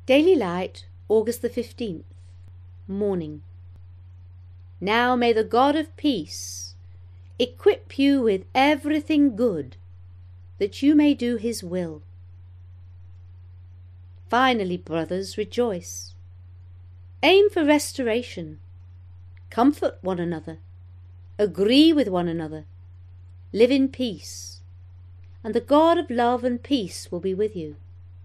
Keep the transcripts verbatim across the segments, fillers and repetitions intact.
Daily Light, August the fifteenth, Morning. Now may the God of peace equip you with everything good, that you may do his will. Finally, brothers, rejoice. Aim for restoration. Comfort one another. Agree with one another. Live in peace. And the God of love and peace will be with you.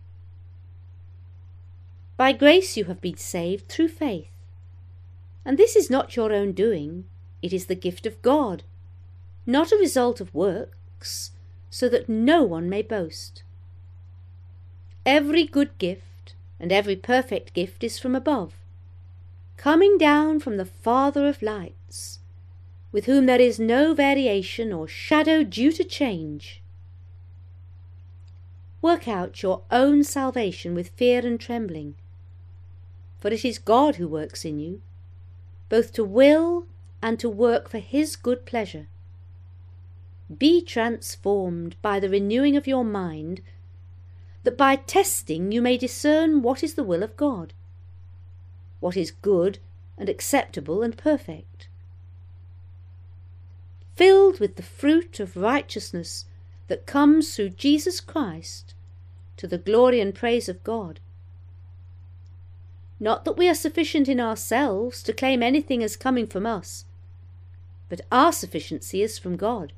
By grace you have been saved through faith. And this is not your own doing, it is the gift of God, not a result of works, so that no one may boast. Every good gift and every perfect gift is from above, coming down from the Father of lights, with whom there is no variation or shadow due to change. Work out your own salvation with fear and trembling, for it is God who works in you, both to will and to work for his good pleasure. Be transformed by the renewing of your mind, that by testing you may discern what is the will of God, what is good and acceptable and perfect. Filled with the fruit of righteousness that comes through Jesus Christ, to the glory and praise of God. Not that we are sufficient in ourselves to claim anything as coming from us, but our sufficiency is from God.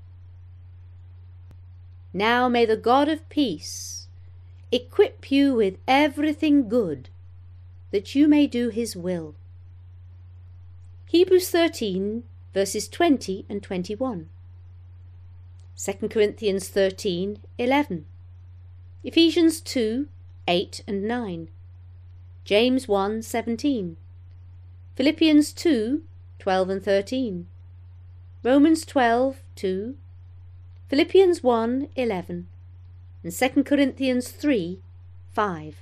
Now may the God of peace equip you with everything good, that you may do his will. Hebrews thirteen, verses twenty and twenty-one. Second Corinthians thirteen, eleven. Ephesians two, eight and nine. James one, seventeen. Philippians two, twelve and thirteen. Romans twelve, two. Philippians one, eleven. And Second Corinthians three, five.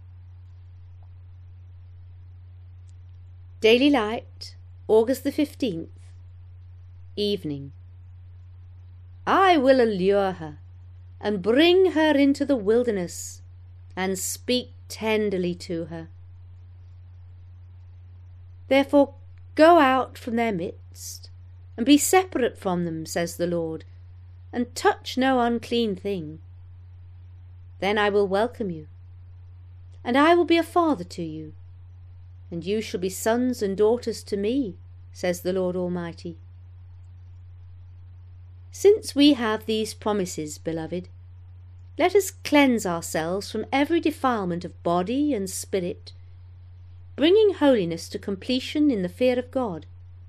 Daily Light, August the fifteenth, Evening. I will allure her, and bring her into the wilderness, and speak tenderly to her. Therefore go out from their midst, and be separate from them, says the Lord, and touch no unclean thing. Then I will welcome you, and I will be a father to you, and you shall be sons and daughters to me, says the Lord Almighty. Since we have these promises, beloved, let us cleanse ourselves from every defilement of body and spirit, bringing holiness to completion in the fear of God.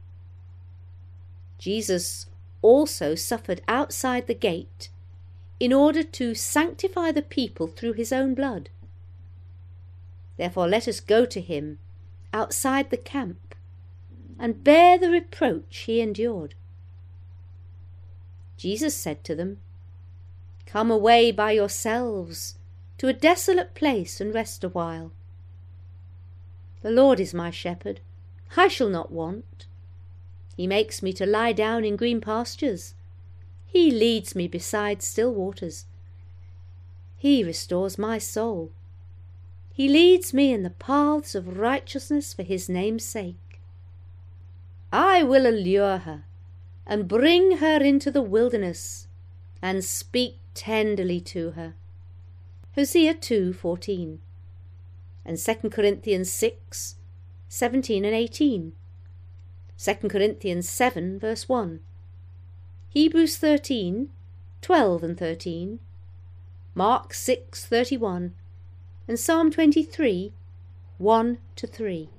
Jesus also suffered outside the gate in order to sanctify the people through his own blood. Therefore let us go to him outside the camp and bear the reproach he endured. Jesus said to them, Come away by yourselves to a desolate place and rest a while. The Lord is my shepherd, I shall not want. He makes me to lie down in green pastures. He leads me beside still waters. He restores my soul. He leads me in the paths of righteousness for his name's sake. I will allure her, and bring her into the wilderness, and speak tenderly to her. Hosea two, fourteen. And Second Corinthians six, seventeen and eighteen. Second Corinthians seven, verse one. Hebrews thirteen, twelve and thirteen. Mark six, thirty-one. And Psalm twenty-three, one to three.